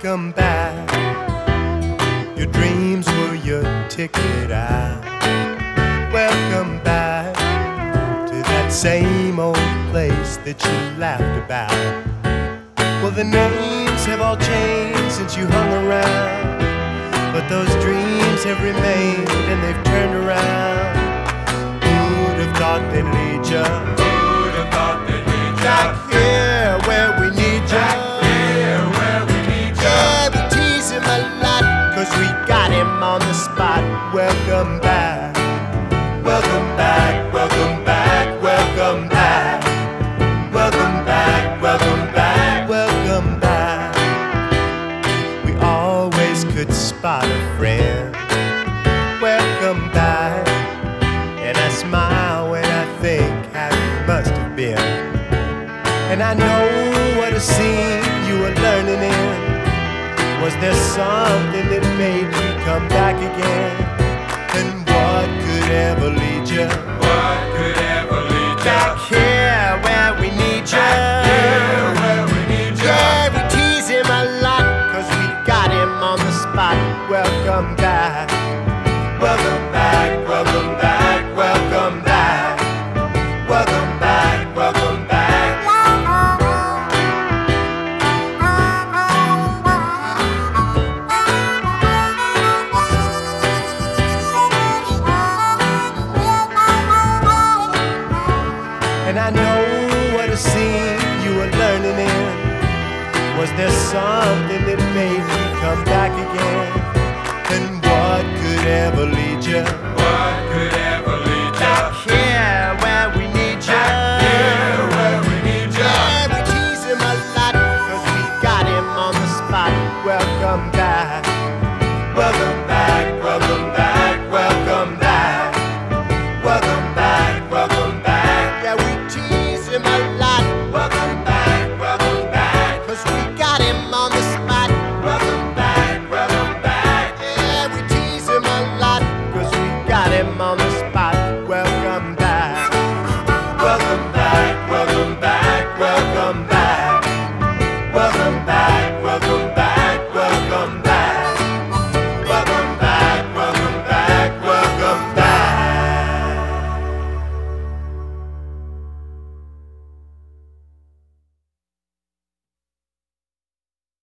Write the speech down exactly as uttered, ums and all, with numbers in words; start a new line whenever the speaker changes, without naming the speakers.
welcome back. Your dreams were your ticket out. Welcome back to that same old place that you laughed about. Well, the names have all changed since you hung around, but those dreams have remained and they've turned around. Who'd have thought they'd lead ya?
Who'd have thought they'd lead ya?
Back here where we need ya.
Back here where we need ya.
Yeah, we tease him a lot, cause we got him on the spot. Welcome back. Welcome back, welcome back, welcome back. Welcome back, welcome back, welcome back. We always could spot a friend. Welcome back. And I smile when I think how you must have been. And I know what a scene you were learning in. Was there something that made you come back again? And what could ever lead you?
What could ever lead ya?
Back here where we need you.
Back here where we need ya.
Yeah, we tease him a lot, cause we got him on the spot. Welcome back. Welcome back, welcome back, welcome back. Welcome back, welcome back. And I know what a scene you were learning in. Was there something that made you come back again? And what could ever lead you?
What could ever